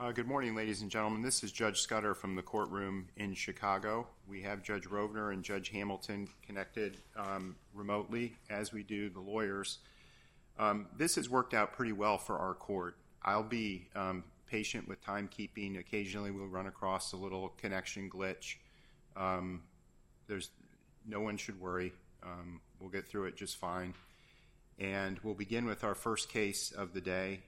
Good morning, ladies and gentlemen. This is Judge Scudder from the courtroom in Chicago. We have Judge Rovner and Judge Hamilton connected remotely, as we do the lawyers. This has worked out pretty well for our court. I'll be patient with timekeeping. Occasionally we'll run across a little connection glitch. No one should worry. We'll get through it just fine. And we'll begin with our first case of the day,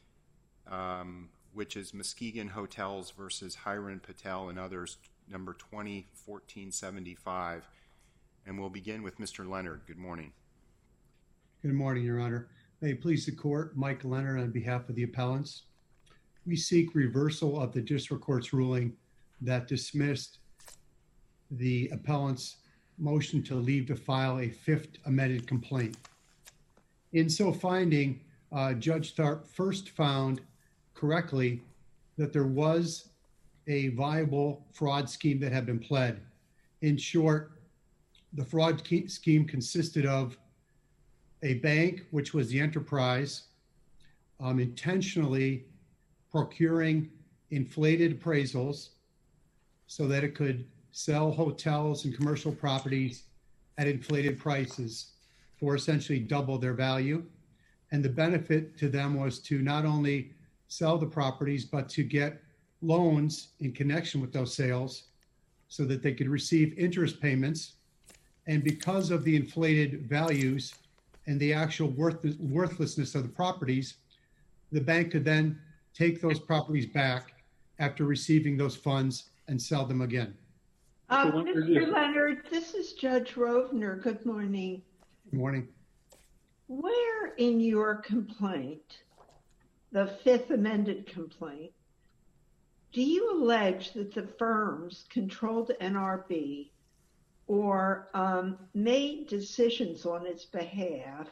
which is Muskegon Hotels versus Hiren Patel and others, number 201475. And we'll begin with Mr. Leonard. Good morning. Good morning, Your Honor. May it please the court, Mike Leonard on behalf of the appellants. We seek reversal of the district court's ruling that dismissed the appellant's motion to leave to file a fifth amended complaint. In so finding, Judge Tharp first found correctly that there was a viable fraud scheme that had been pled. In short, the fraud scheme consisted of a bank, which was the enterprise, intentionally procuring inflated appraisals so that it could sell hotels and commercial properties at inflated prices for essentially double their value. And the benefit to them was to not only sell the properties, but to get loans in connection with those sales so that they could receive interest payments. And because of the inflated values and the actual worthlessness of the properties, the bank could then take those properties back after receiving those funds and sell them again. Mr. Leonard, this is Judge Rovner. Good morning. Good morning. Where in your complaint, the fifth amended complaint, do you allege that the firms controlled NRB or made decisions on its behalf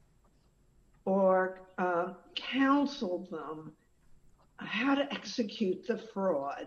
or counseled them how to execute the fraud?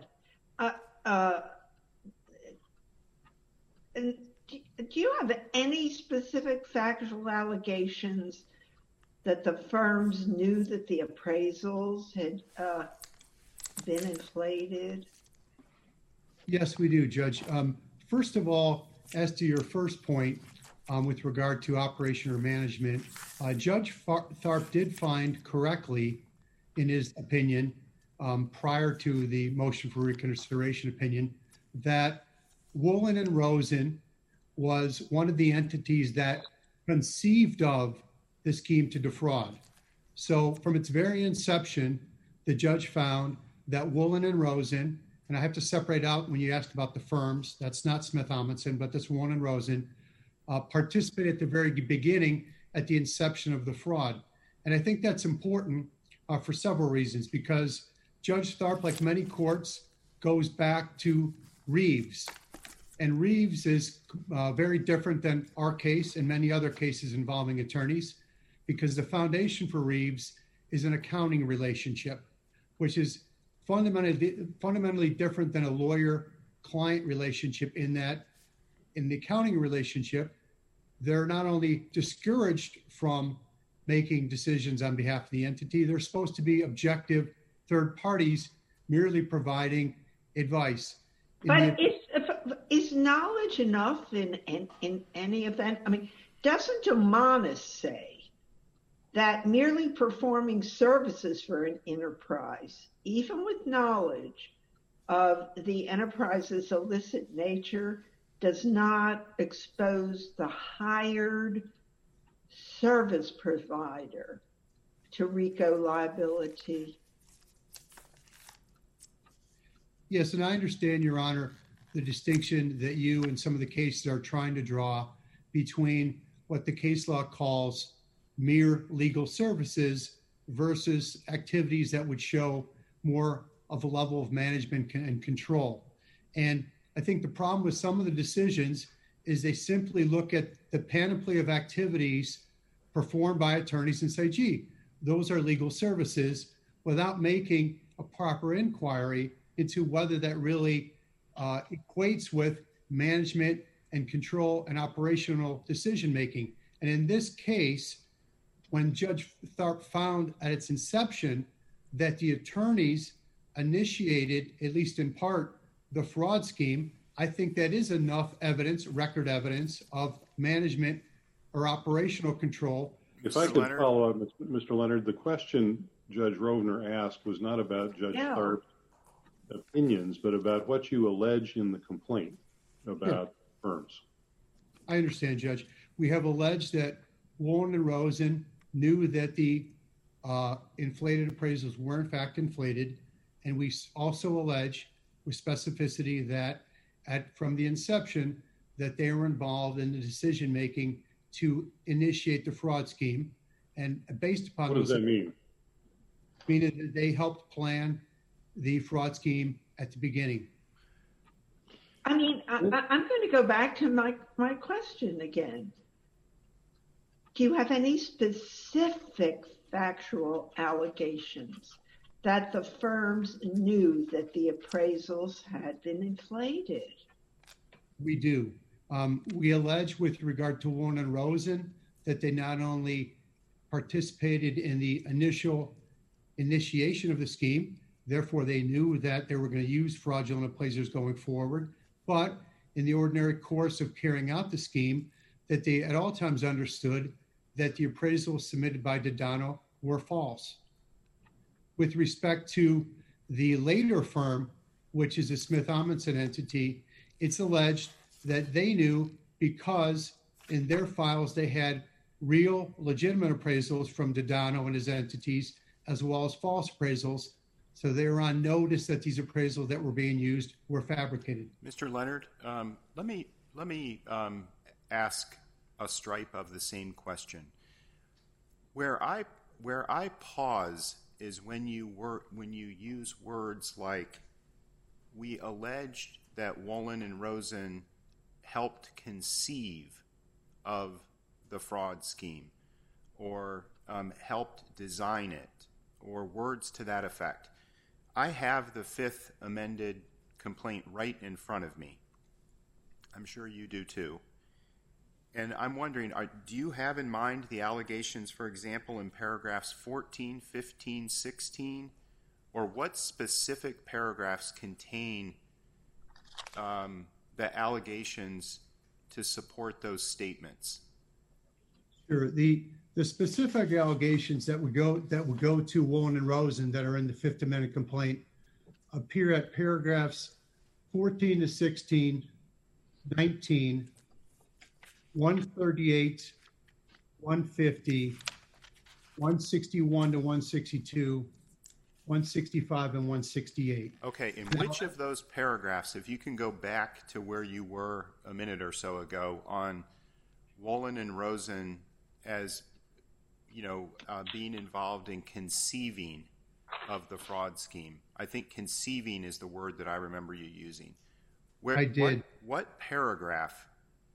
And do you have any specific factual allegations that the firms knew that the appraisals had been inflated? Yes, we do, Judge. First of all, as to your first point with regard to operation or management, Judge Tharp did find correctly in his opinion, prior to the motion for reconsideration opinion, that Woolen and Rosen was one of the entities that conceived of the scheme to defraud. So from its very inception, the judge found that Woolen and Rosen, and I have to separate out when you asked about the firms, that's not Smith Amundsen, but this Woolen and Rosen, participated at the very beginning at the inception of the fraud. And I think that's important for several reasons, because Judge Tharp, like many courts, goes back to Reeves. And Reeves is very different than our case and many other cases involving attorneys, because the foundation for Reeves is an accounting relationship, which is fundamentally different than a lawyer-client relationship, in that in the accounting relationship, they're not only discouraged from making decisions on behalf of the entity, they're supposed to be objective third parties merely providing advice. But is knowledge enough in any event? I mean, doesn't Omanis say that merely performing services for an enterprise, even with knowledge of the enterprise's illicit nature, does not expose the hired service provider to RICO liability? Yes, and I understand, Your Honor, the distinction that you and some of the cases are trying to draw between what the case law calls mere legal services versus activities that would show more of a level of management and control. And I think the problem with some of the decisions is they simply look at the panoply of activities performed by attorneys and say, gee, those are legal services, without making a proper inquiry into whether that really equates with management and control and operational decision-making. And in this case, when Judge Tharp found at its inception that the attorneys initiated, at least in part, the fraud scheme, I think that is enough evidence, record evidence of management or operational control. If I could follow up, Mr. Leonard, the question Judge Rovner asked was not about Judge Tharp's opinions, but about what you allege in the complaint about firms. I understand, Judge. We have alleged that Woolen and Rosen knew that the inflated appraisals were in fact inflated, and we also allege with specificity that from the inception that they were involved in the decision making to initiate the fraud scheme, and based upon what does that mean? Meaning that they helped plan the fraud scheme at the beginning. I mean, I'm going to go back to my question again. Do you have any specific factual allegations that the firms knew that the appraisals had been inflated? We do. We allege with regard to Woolen and Rosen that they not only participated in the initial initiation of the scheme, therefore they knew that they were going to use fraudulent appraisers going forward, but in the ordinary course of carrying out the scheme, that they at all times understood that the appraisals submitted by Dodano were false. With respect to the later firm, which is a Smith-Amundsen entity, it's alleged that they knew because in their files they had real legitimate appraisals from Dodano and his entities, as well as false appraisals. So they were on notice that these appraisals that were being used were fabricated. Mr. Leonard, let me ask a stripe of the same question. Where I pause is when you use words like, we alleged that Woolen and Rosen helped conceive of the fraud scheme, or helped design it, or words to that effect. I have the Fifth amended complaint right in front of me. I'm sure you do too. And I'm wondering, do you have in mind the allegations, for example, in paragraphs 14, 15, 16? Or what specific paragraphs contain the allegations to support those statements? Sure. The specific allegations that would go to Woolen and Rosen that are in the Fifth Amendment complaint appear at paragraphs 14 to 16, 19, 138, 150, 161 to 162, 165, and 168. Okay, in which of those paragraphs, if you can go back to where you were a minute or so ago on Woolen and Rosen as being involved in conceiving of the fraud scheme. I think conceiving is the word that I remember you using. I did. What paragraph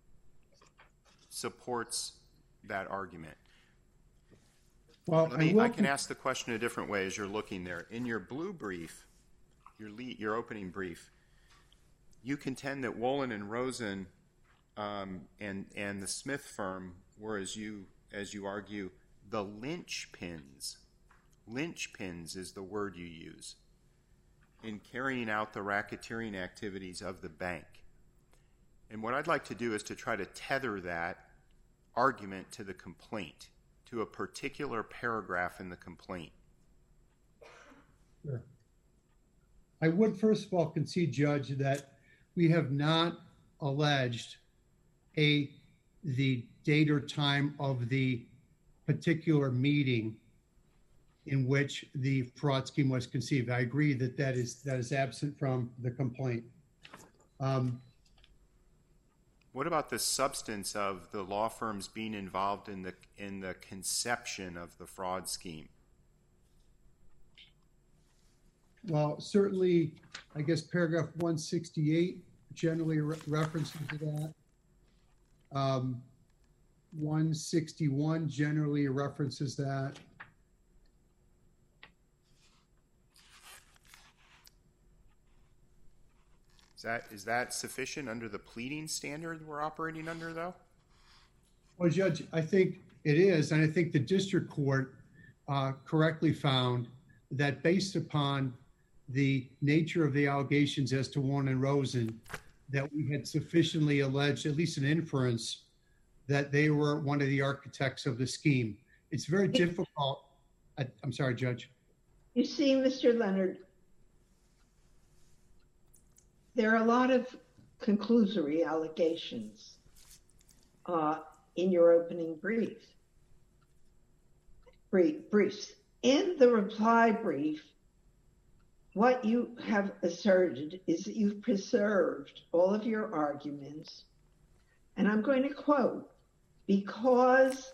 supports that argument? Well, I can ask the question a different way as you're looking there. In your blue brief, your opening brief, you contend that Woolen and Rosen and the Smith firm were, as you argue, the linchpins. Linchpins is the word you use in carrying out the racketeering activities of the bank. And what I'd like to do is to try to tether that argument to the complaint, to a particular paragraph in the complaint. Sure. I would first of all concede, Judge, that we have not alleged the date or time of the particular meeting in which the fraud scheme was conceived. I agree that is absent from the complaint. What about the substance of the law firms being involved in the conception of the fraud scheme? Well, certainly, I guess paragraph 168 generally references to that. 161 generally references that. Is that sufficient under the pleading standard we're operating under, though? Well, Judge, I think it is, and I think the district court correctly found that based upon the nature of the allegations as to Warren and Rosen, that we had sufficiently alleged, at least an inference, that they were one of the architects of the scheme. It's very difficult. I'm sorry, Judge. You see, Mr. Leonard, there are a lot of conclusory allegations in your opening briefs. In the reply brief, what you have asserted is that you've preserved all of your arguments, and I'm going to quote, because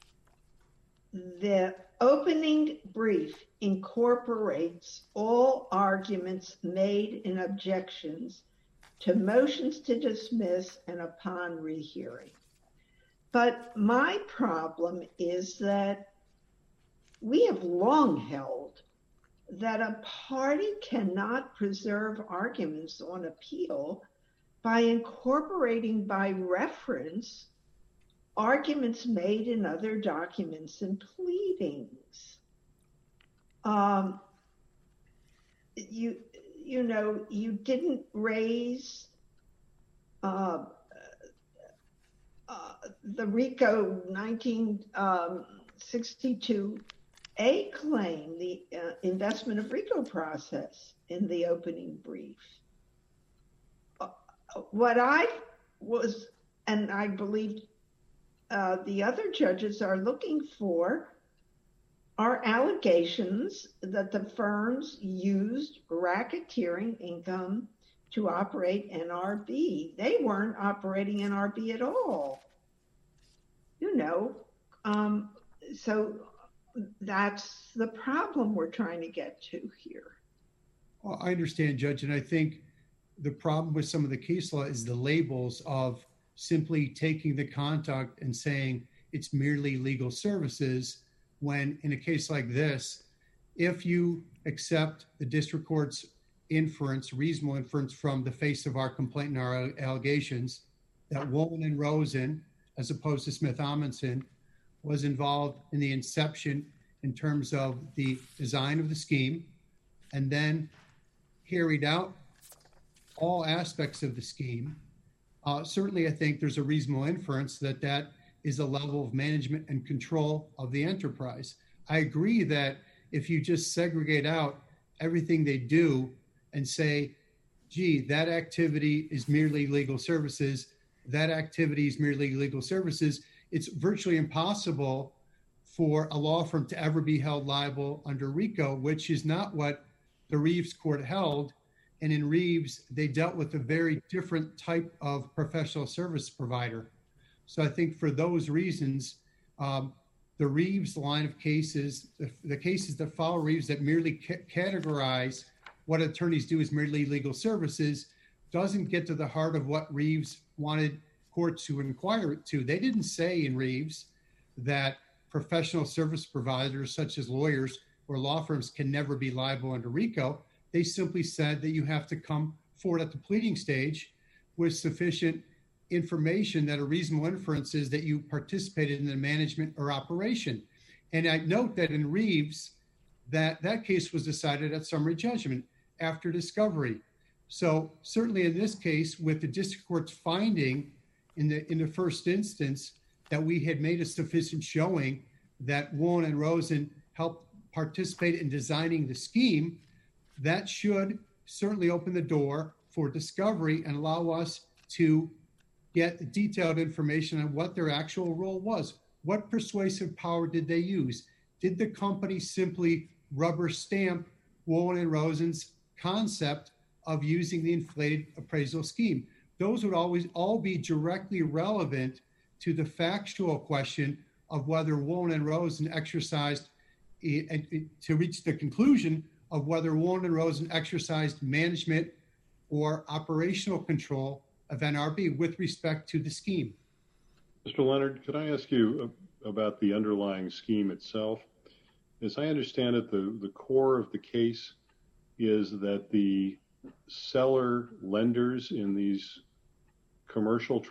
the opening brief incorporates all arguments made in objections to motions to dismiss and upon rehearing. But my problem is that we have long held that a party cannot preserve arguments on appeal by incorporating by reference arguments made in other documents and pleadings. You didn't raise the RICO 1962A claim, the investment of RICO process, in the opening brief. What I was, and I believe the other judges are looking for, are allegations that the firms used racketeering income to operate NRB. They weren't operating NRB at all. So that's the problem we're trying to get to here. Well, I understand, Judge, and I think the problem with some of the case law is the labels of simply taking the conduct and saying it's merely legal services, when in a case like this, if you accept the district court's inference, reasonable inference from the face of our complaint and our allegations, that Wolin and Rosen, as opposed to Smith-Amundsen, was involved in the inception in terms of the design of the scheme, and then carried out all aspects of the scheme, certainly I think there's a reasonable inference that that is a level of management and control of the enterprise. I agree that if you just segregate out everything they do and say, gee, that activity is merely legal services, that activity is merely legal services, it's virtually impossible for a law firm to ever be held liable under RICO, which is not what the Reeves court held. And in Reeves, they dealt with a very different type of professional service provider. So I think for those reasons, the Reeves line of cases, the cases that follow Reeves that merely categorize what attorneys do as merely legal services, doesn't get to the heart of what Reeves wanted courts to inquire to. They didn't say in Reeves that professional service providers such as lawyers or law firms can never be liable under RICO. They simply said that you have to come forward at the pleading stage with sufficient information that a reasonable inference is that you participated in the management or operation. And I note that in Reeves, that case was decided at summary judgment after discovery. So certainly in this case, with the district court's finding in the first instance that we had made a sufficient showing that Wolin and Rosen helped participate in designing the scheme, that should certainly open the door for discovery and allow us to get detailed information on what their actual role was. What persuasive power did they use? Did the company simply rubber stamp Wolin and Rosen's concept of using the inflated appraisal scheme? Those would always all be directly relevant to the factual question of whether Wolin and Rosen exercised, to reach the conclusion of whether Wolin and Rosen exercised management or operational control of NRB with respect to the scheme. Mr. Leonard, could I ask you about the underlying scheme itself? As I understand it, the core of the case is that the seller lenders in these commercial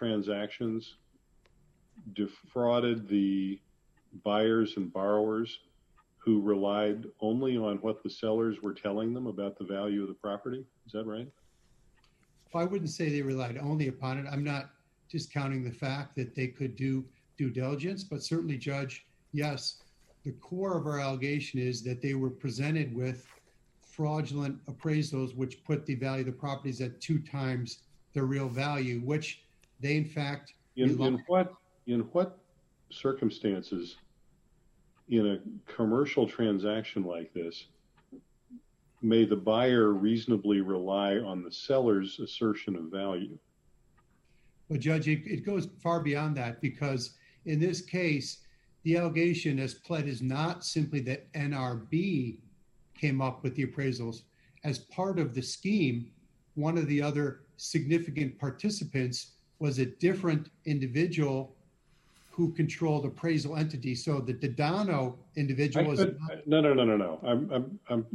transactions defrauded the buyers and borrowers who relied only on what the sellers were telling them about the value of the property. Is that right? I wouldn't say they relied only upon it. I'm not discounting the fact that they could do due diligence, but certainly, Judge, yes, the core of our allegation is that they were presented with fraudulent appraisals, which put the value of the properties at 2 times their real value, which they, in fact... In what circumstances in a commercial transaction like this may the buyer reasonably rely on the seller's assertion of value? Well, Judge, it goes far beyond that, because in this case, the allegation as pled is not simply that NRB came up with the appraisals. As part of the scheme, one of the other significant participants was a different individual who controlled appraisal entities. So the Dodano individual was... No.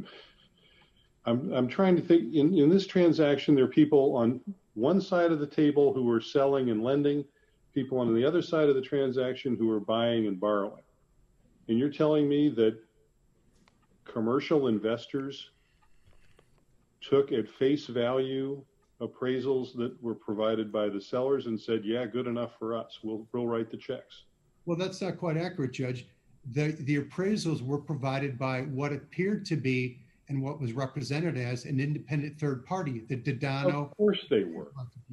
I'm trying to think. In this transaction, there are people on one side of the table who are selling and lending, people on the other side of the transaction who are buying and borrowing. And you're telling me that commercial investors took at face value appraisals that were provided by the sellers and said, yeah, good enough for us. We'll write the checks. Well, that's not quite accurate, Judge. The appraisals were provided by what appeared to be and what was represented as an independent third party, the Dodano. Of course they were.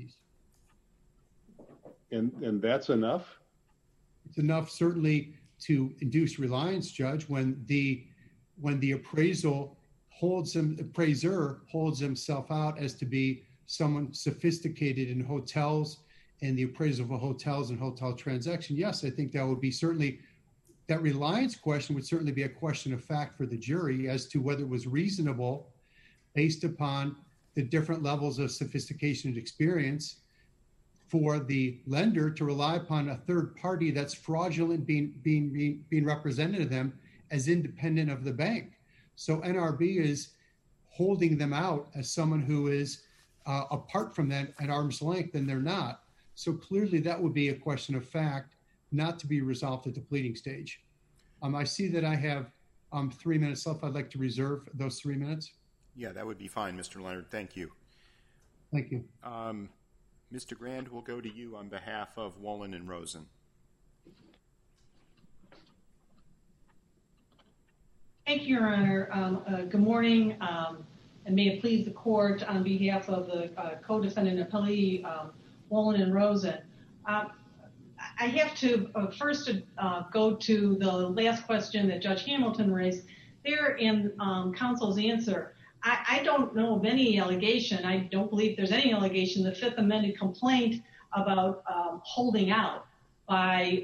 And that's enough? It's enough, certainly, to induce reliance, Judge, when the appraiser holds himself out as to be someone sophisticated in hotels and the appraisal of hotels and hotel transaction. Yes, I think that would be certainly, that reliance question would certainly be a question of fact for the jury as to whether it was reasonable based upon the different levels of sophistication and experience for the lender to rely upon a third party that's fraudulent being represented to them as independent of the bank. So NRB is holding them out as someone who is apart from them at arm's length, and they're not. So clearly that would be a question of fact, not to be resolved at the pleading stage. I see that I have 3 minutes left. I'd like to reserve those 3 minutes. Yeah, that would be fine, Mr. Leonard. Thank you. Thank you. Mr. Grand, we'll go to you on behalf of Wolin and Rosen. Thank you, Your Honor. Good morning, and may it please the court, on behalf of the co-defendant appellee, Wolin and Rosen. I have to first go to the last question that Judge Hamilton raised. There in counsel's answer, I don't know of any allegation. I don't believe there's any allegation. The Fifth Amended complaint about holding out by,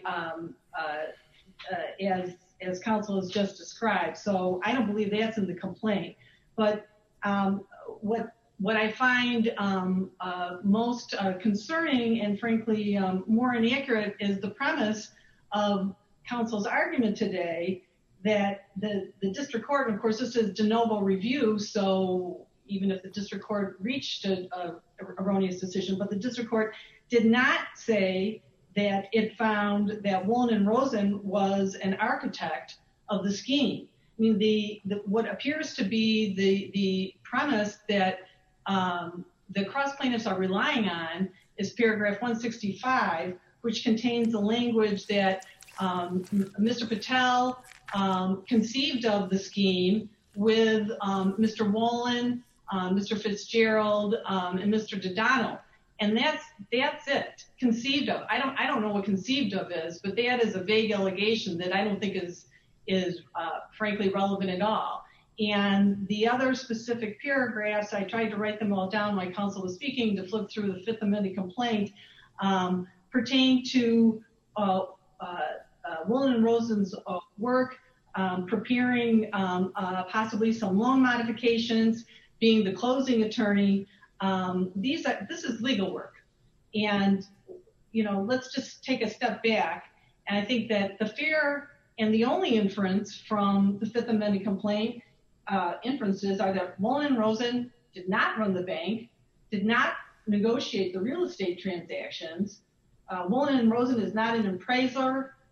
as counsel has just described. So I don't believe that's in the complaint. But what I find most concerning and frankly more inaccurate is the premise of counsel's argument today that the district court, and of course this is de novo review, so even if the district court reached an erroneous decision, but the district court did not say that it found that Wolin and Rosen was an architect of the scheme. I mean, what appears to be the premise that the cross plaintiffs are relying on is paragraph 165, which contains the language that Mr. Patel conceived of the scheme with Mr. Wolin, Mr. Fitzgerald, and Mr. Dodano. And that's it, conceived of. I don't know what conceived of is, but that is a vague allegation that I don't think is frankly relevant at all. And the other specific paragraphs, I tried to write them all down while counsel was speaking to flip through the Fifth Amendment complaint, pertain to Wolin and Rosen's work, preparing possibly some loan modifications, being the closing attorney. This is legal work. And, let's just take a step back. And I think that the fair and the only inference from the Fifth Amendment complaint inferences are that Wolin and Rosen did not run the bank, did not negotiate the real estate transactions. Wolin and Rosen is not an appraiser,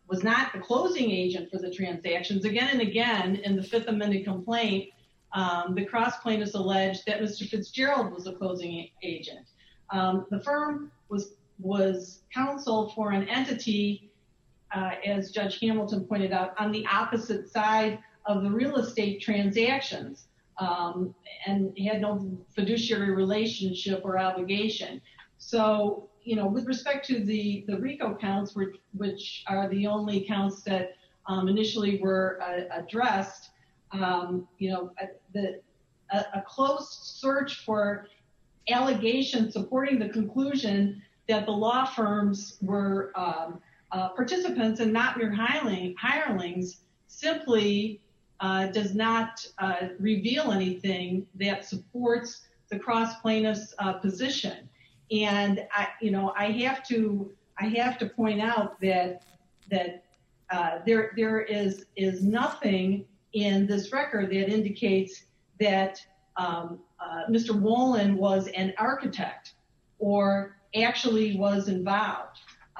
was not the closing agent for the transactions. Again and again in the Fifth Amended complaint, the cross plaintiffs alleged that Mr. Fitzgerald was the closing agent. The firm was counsel for an entity, as Judge Hamilton pointed out, on the opposite side of the real estate transactions, and had no fiduciary relationship or obligation. So, with respect to the RICO counts, which are the only counts that initially were addressed, a close search for allegations supporting the conclusion that the law firms were participants and not mere hirelings simply does not reveal anything that supports the cross plaintiff's position. And I have to point out that there is nothing in this record that indicates that Mr. Wolin was an architect or actually was involved.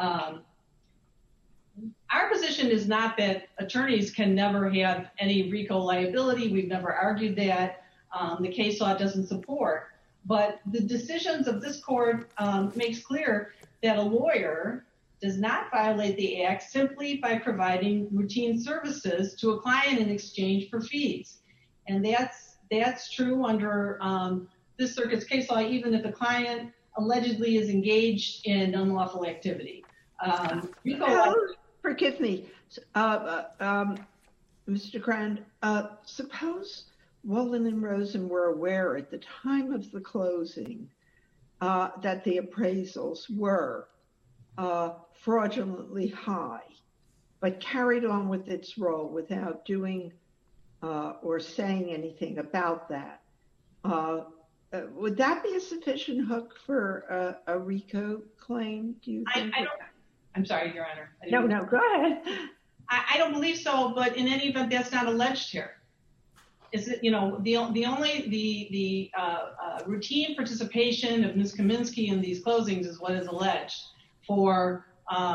Our position is not that attorneys can never have any RICO liability. We've never argued that. The case law doesn't support. But the decisions of this court makes clear that a lawyer does not violate the act simply by providing routine services to a client in exchange for fees. And that's true under this circuit's case law, even if the client allegedly is engaged in unlawful activity. Forgive me, Mr. Grand, suppose Wolin and Rosen were aware at the time of the closing that the appraisals were fraudulently high, but carried on with its role without doing or saying anything about that. Would that be a sufficient hook for a RICO claim, do you think? I'm sorry, Your Honor. No, go ahead. I don't believe so, but in any event, that's not alleged here. Is it, the routine participation of Ms. Kaminsky in these closings is what is alleged for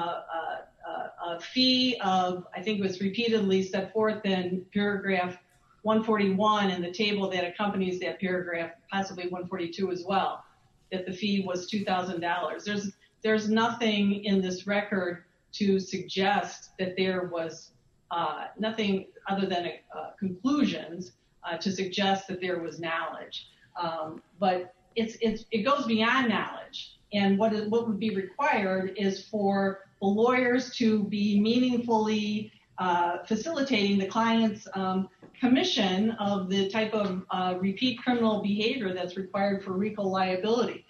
a fee of, I think it was repeatedly set forth in paragraph 141 in the table that accompanies that paragraph, possibly 142 as well, that the fee was $2,000. There's nothing in this record to suggest that there was nothing other than conclusions to suggest that there was knowledge. But it goes beyond knowledge. And what would be required is for the lawyers to be meaningfully facilitating the client's commission of the type of repeat criminal behavior that's required for RICO liability.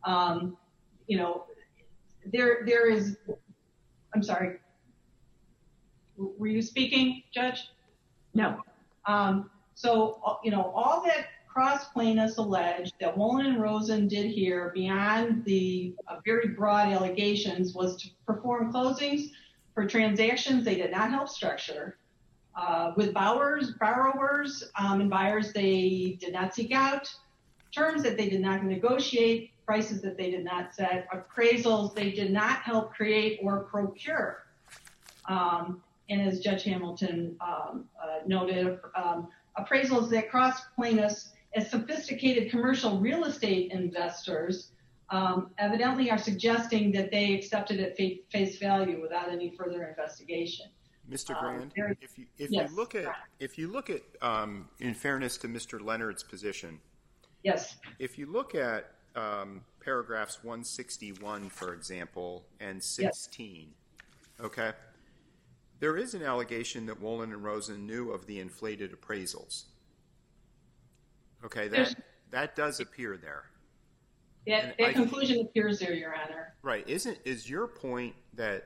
There is, I'm sorry, were you speaking, Judge? No. So, all that cross plaintiffs alleged that Wolin and Rosen did here beyond the very broad allegations was to perform closings for transactions they did not help structure. With borrowers and buyers, they did not seek out terms that they did not negotiate, prices that they did not set, appraisals they did not help create or procure. And as Judge Hamilton noted, appraisals that cross plaintiffs as sophisticated commercial real estate investors evidently are suggesting that they accepted at face value without any further investigation. Mr. Grand, if you look at in fairness to Mr. Leonard's position, yes, if you look at paragraphs 161, for example, and 16, okay, there is an allegation that Wolin and Rosen knew of the inflated appraisals. Okay, that does appear there. That conclusion appears there, Your Honor. Right. Is your point that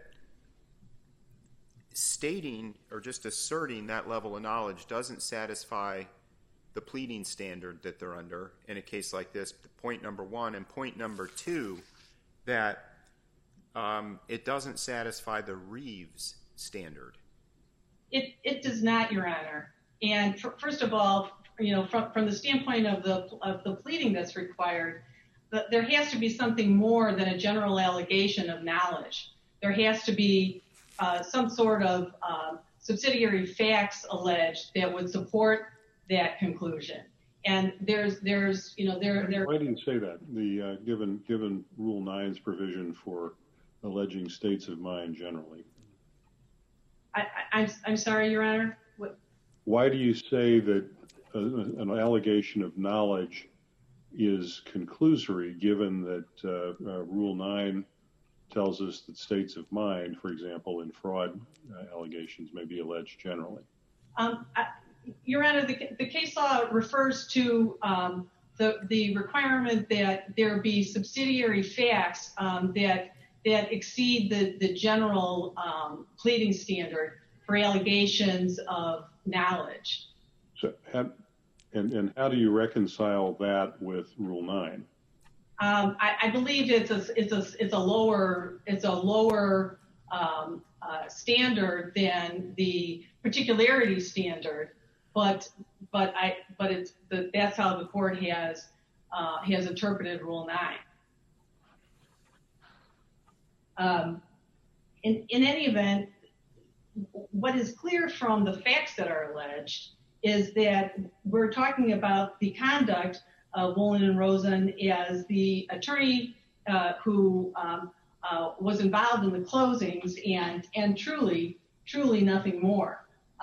stating or just asserting that level of knowledge doesn't satisfy the pleading standard that they're under in a case like this, point number one, and point number two, that it doesn't satisfy the Reeves standard? It does not, Your Honor. And first of all, from the standpoint of the pleading that's required, there has to be something more than a general allegation of knowledge. There has to be some sort of subsidiary facts alleged that would support that conclusion. And there's Why do you say that? The given Rule 9's provision for alleging states of mind generally. I'm sorry, Your Honor. What? Why do you say that an allegation of knowledge is conclusory, given that Rule 9 tells us that states of mind, for example, in fraud allegations, may be alleged generally? Your Honor, the case law refers to the requirement that there be subsidiary facts that exceed the general pleading standard for allegations of knowledge. So, and how do you reconcile that with Rule 9? I believe it's a lower standard than the particularity standard, but that's how the court has interpreted Rule 9. In any event, what is clear from the facts that are alleged is that we're talking about the conduct of Wolin and Rosen as the attorney who was involved in the closings and truly nothing more.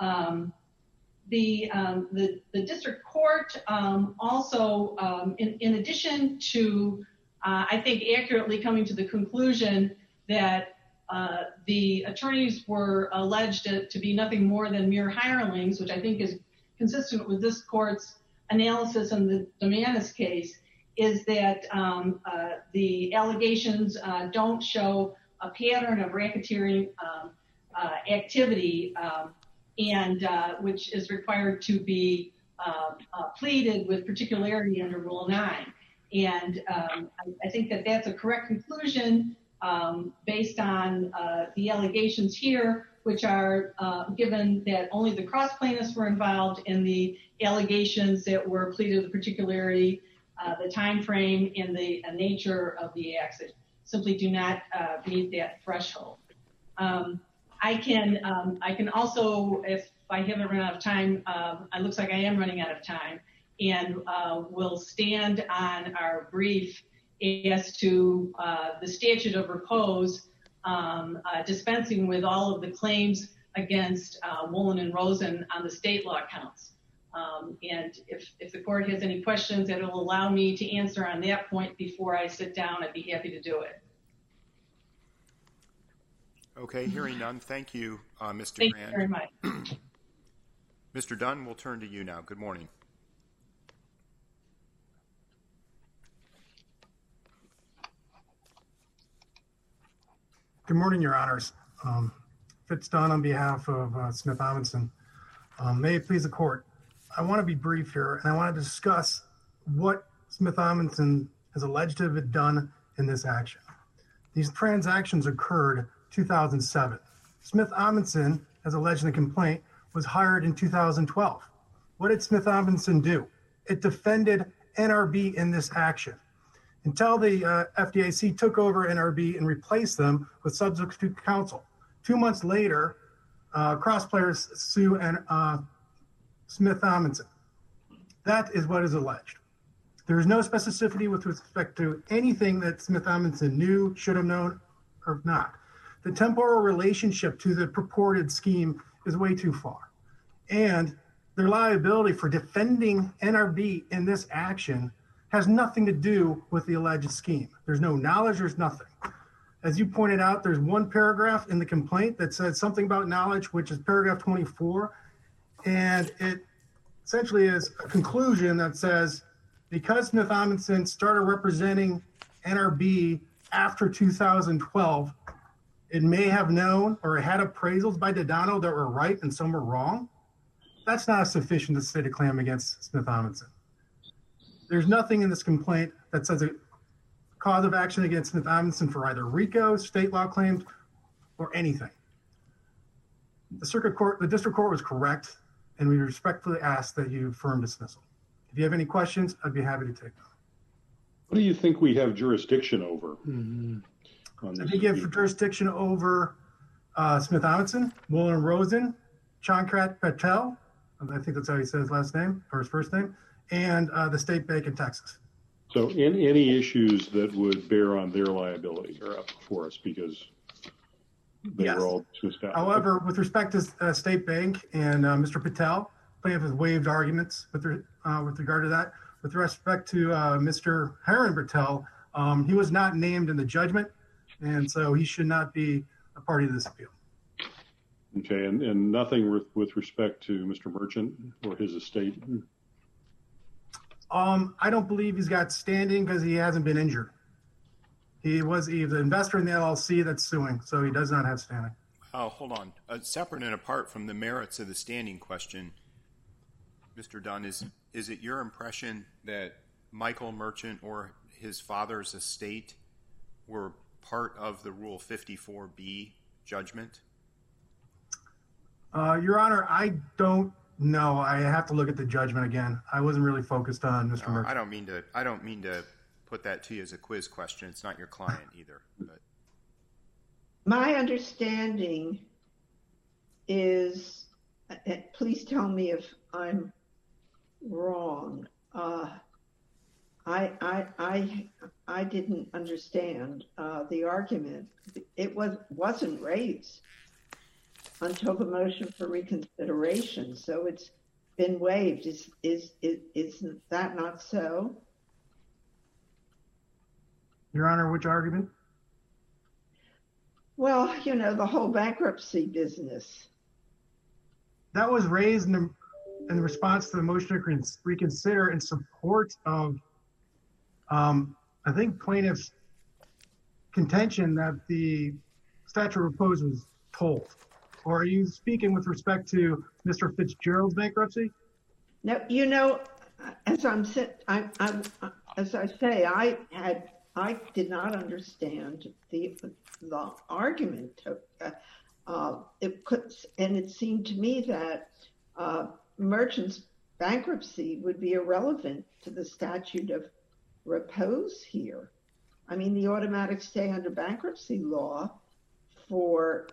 The district court also, in addition to, I think, accurately coming to the conclusion that the attorneys were alleged to be nothing more than mere hirelings, which I think is consistent with this court's analysis in the Demanis case, is that the allegations don't show a pattern of racketeering activity, and which is required to be pleaded with particularity under Rule 9. And I think that that's a correct conclusion based on the allegations here, which are given that only the cross plaintiffs were involved in the allegations that were pleaded with particularity, the time frame, and the nature of the acts that simply do not meet that threshold. I can also, if I haven't run out of time, it looks like I am running out of time, and will stand on our brief as to the statute of repose, dispensing with all of the claims against Wolin and Rosen on the state law counts. And if the court has any questions that will allow me to answer on that point before I sit down, I'd be happy to do it. Okay, hearing none, thank you, Mr. Thank Grand. you very much. Mr. Dunn, we'll turn to you now. Good morning. Good morning, Your Honors. Fitz Dunn on behalf of Smith Amundsen. May it please the court. I want to be brief here, and I want to discuss what Smith Amundsen has alleged to have done in this action. These transactions occurred 2007. Smith Amundsen, as alleged in the complaint, was hired in 2012. What did Smith Amundsen do? It defended NRB in this action until the FDIC took over NRB and replaced them with substitute counsel. 2 months later, cross players sue Smith Amundsen. That is what is alleged. There is no specificity with respect to anything that Smith Amundsen knew, should have known, or not. The temporal relationship to the purported scheme is way too far. And their liability for defending NRB in this action has nothing to do with the alleged scheme. There's no knowledge, there's nothing. As you pointed out, there's one paragraph in the complaint that says something about knowledge, which is paragraph 24. And it essentially is a conclusion that says, because Smith Amundsen started representing NRB after 2012, it may have known or had appraisals by Dodano that were right and some were wrong. That's not sufficient to state a claim against Smith Amundsen. There's nothing in this complaint that says a cause of action against Smith Amundsen for either RICO, state law claims, or anything. The district court was correct, and we respectfully ask that you affirm dismissal. If you have any questions, I'd be happy to take them. What do you think we have jurisdiction over? I think you have jurisdiction over Smith-Amundsen, William Rosen, Chankrat Patel, I think that's how he says his last name, or his first name, and the State Bank in Texas. So any issues that would bear on their liability are up before us because they were all dismissed out. However, with respect to State Bank and Mr. Patel, plaintiff has waived arguments with regard to that. With respect to Mr. Heron Patel, he was not named in the judgment, and so he should not be a party to this appeal. Okay, and nothing with respect to Mr. Merchant or his estate? I don't believe he's got standing because he hasn't been injured. He's an investor in the LLC that's suing, so he does not have standing. Oh, hold on. Separate and apart from the merits of the standing question, Mr. Dunn, is it your impression that Michael Merchant or his father's estate were part of the Rule 54B judgment? Your Honor, I don't know. I have to look at the judgment again. I wasn't really focused on Mr. Merchant. I don't mean to put that to you as a quiz question. It's not your client either. But. My understanding is, please tell me if I'm wrong. I didn't understand the argument. It wasn't raised until the motion for reconsideration, so it's been waived. Is that not so? Your Honor, which argument? Well, the whole bankruptcy business. That was raised in response to the motion to reconsider in support of, I think, plaintiff's contention that the statute of repose was told. Or are you speaking with respect to Mr. Fitzgerald's bankruptcy? No, as I say, I did not understand the argument. It seemed to me that Merchant's bankruptcy would be irrelevant to the statute of repose here. I mean, the automatic stay under bankruptcy law for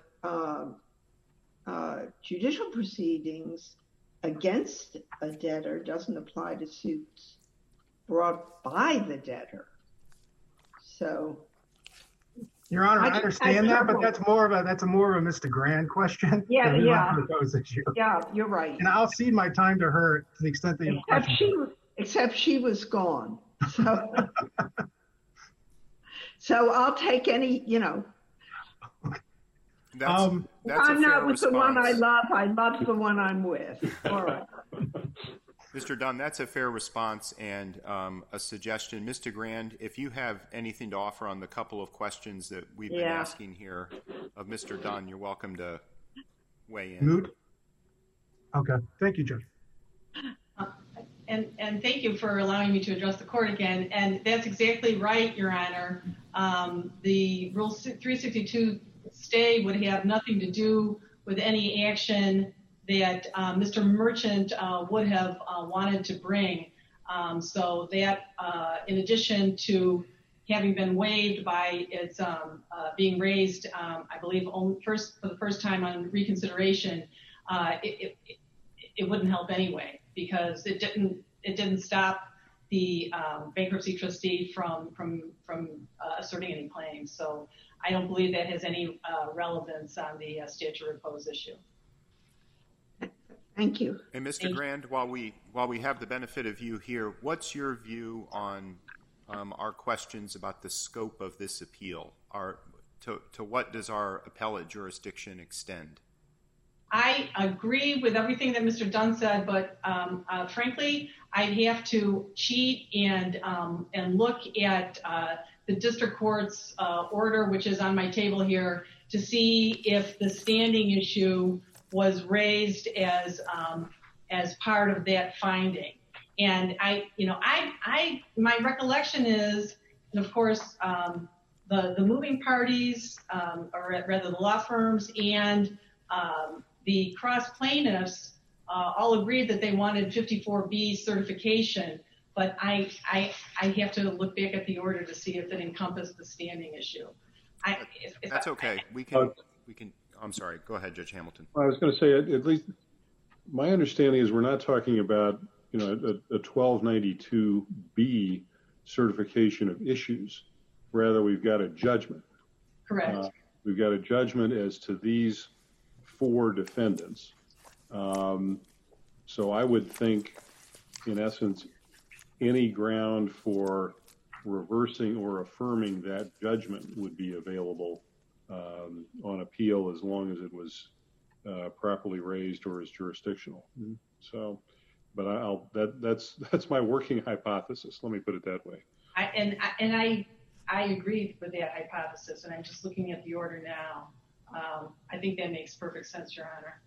judicial proceedings against a debtor doesn't apply to suits brought by the debtor. So, Your Honor, I understand that, but that's more of a Mr. Grand question. Yeah. Issue. Yeah, you're right. And I'll cede my time to her to the extent that except she was gone. So, so I'll take any, That's I'm not with response. the one I love the one I'm with. All right. Mr. Dunn, that's a fair response and a suggestion. Mr. Grand, if you have anything to offer on the couple of questions that we've been asking here of Mr. Dunn, you're welcome to weigh in. Moot? Okay. Thank you, Judge. And thank you for allowing me to address the court again. And that's exactly right, Your Honor. The Rule 362 stay would have nothing to do with any action that Mr. Merchant would have wanted to bring. So that, in addition to having been waived by its being raised, I believe, for the first time on reconsideration, it wouldn't help anyway because it didn't stop the bankruptcy trustee from asserting any claims. So I don't believe that has any relevance on the statute of repose issue. Thank you. And Mr. Grand, while we have the benefit of you here, what's your view on our questions about the scope of this appeal? To what does our appellate jurisdiction extend? I agree with everything that Mr. Dunn said, but frankly, I'd have to cheat and look at the district court's order, which is on my table here, to see if the standing issue was raised as part of that finding. And my recollection is, and of course, the moving parties, or rather the law firms and the cross plaintiffs all agreed that they wanted 54B certification, but I have to look back at the order to see if it encompassed the standing issue. That's okay. We can I'm sorry. Go ahead, Judge Hamilton. I was going to say, at least my understanding is we're not talking about, a 1292B certification of issues. Rather, we've got a judgment. Correct. We've got a judgment as to these 4 defendants. So I would think, in essence, any ground for reversing or affirming that judgment would be available on appeal as long as it was properly raised or is jurisdictional. So, but that's my working hypothesis. Let me put it that way. I agree with that hypothesis, and I'm just looking at the order now. I think that makes perfect sense, Your Honor.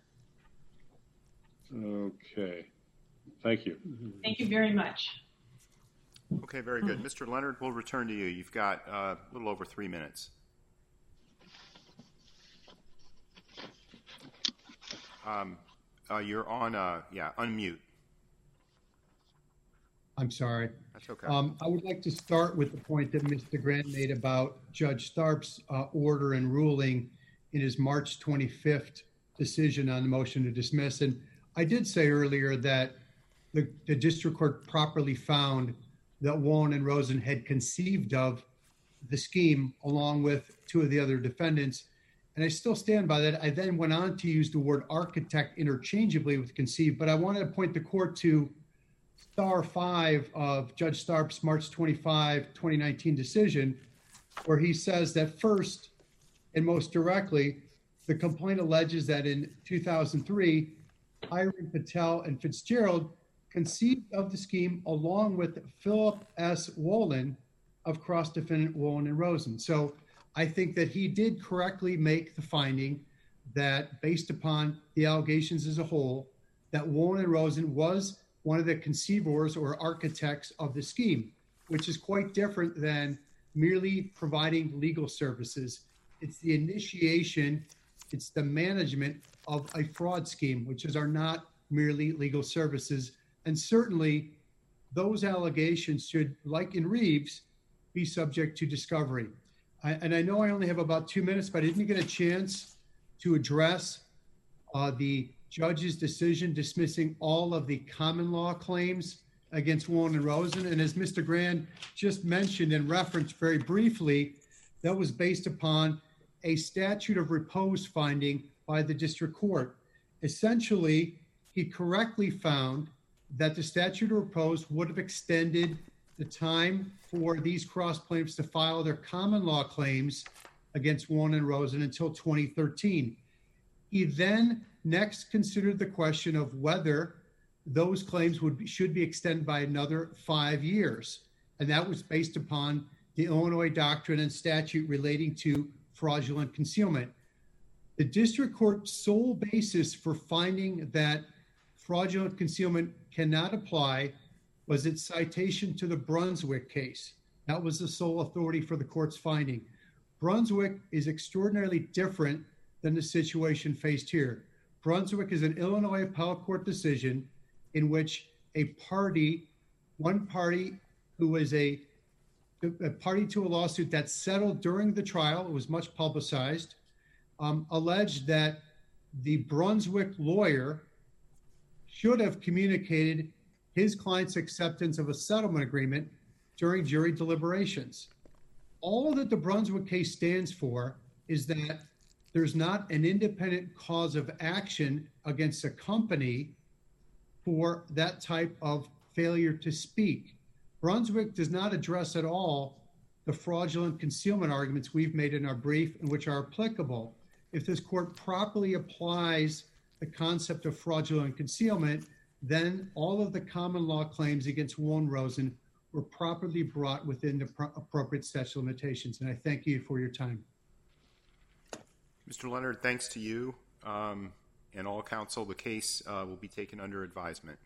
Okay. Thank you. Thank you very much. Okay, very good. Mr. Leonard, we'll return to you. You've got a little over 3 minutes. You're on, unmute. I'm sorry. That's okay. I would like to start with the point that Mr. Grant made about Judge Tharp's order and ruling in his March 25th decision on the motion to dismiss. And I did say earlier that the district court properly found that Wolin and Rosen had conceived of the scheme along with 2 of the other defendants. And I still stand by that. I then went on to use the word architect interchangeably with conceived, but I wanted to point the court to Star 5 of Judge Tharp's March 25, 2019 decision, where he says that first and most directly, the complaint alleges that in 2003, Irene Patel and Fitzgerald conceived of the scheme along with Philip S. Wolin of cross-defendant Wolin and Rosen. So I think that he did correctly make the finding that based upon the allegations as a whole, that Wolin and Rosen was one of the conceivers or architects of the scheme, which is quite different than merely providing legal services. It's the initiation, it's the management of a fraud scheme, which are not merely legal services. And certainly those allegations should, like in Reeves, be subject to discovery. And I know I only have about 2 minutes, but I didn't get a chance to address the judge's decision dismissing all of the common law claims against Wolin and Rosen. And as Mr. Grand just mentioned and referenced very briefly, that was based upon a statute of repose finding by the district court. Essentially, he correctly found that the statute of repose would have extended the time for these cross plaintiffs to file their common law claims against Wolin and Rosen until 2013. He then next considered the question of whether those claims should be extended by another 5 years. And that was based upon the Illinois doctrine and statute relating to fraudulent concealment. The district court's sole basis for finding that fraudulent concealment cannot apply was its citation to the Brunswick case. That was the sole authority for the court's finding. Brunswick is extraordinarily different than the situation faced here. Brunswick is an Illinois appellate court decision in which one party who was a party to a lawsuit that settled during the trial, it was much publicized, alleged that the Brunswick lawyer should have communicated his client's acceptance of a settlement agreement during jury deliberations. All that the Brunswick case stands for is that there's not an independent cause of action against a company for that type of failure to speak. Brunswick does not address at all the fraudulent concealment arguments we've made in our brief and which are applicable. If this court properly applies the concept of fraudulent concealment, then all of the common law claims against Wolin Rosen were properly brought within the appropriate statute of limitations. And I thank you for your time. Mr. Leonard, thanks to you and all counsel. The case will be taken under advisement.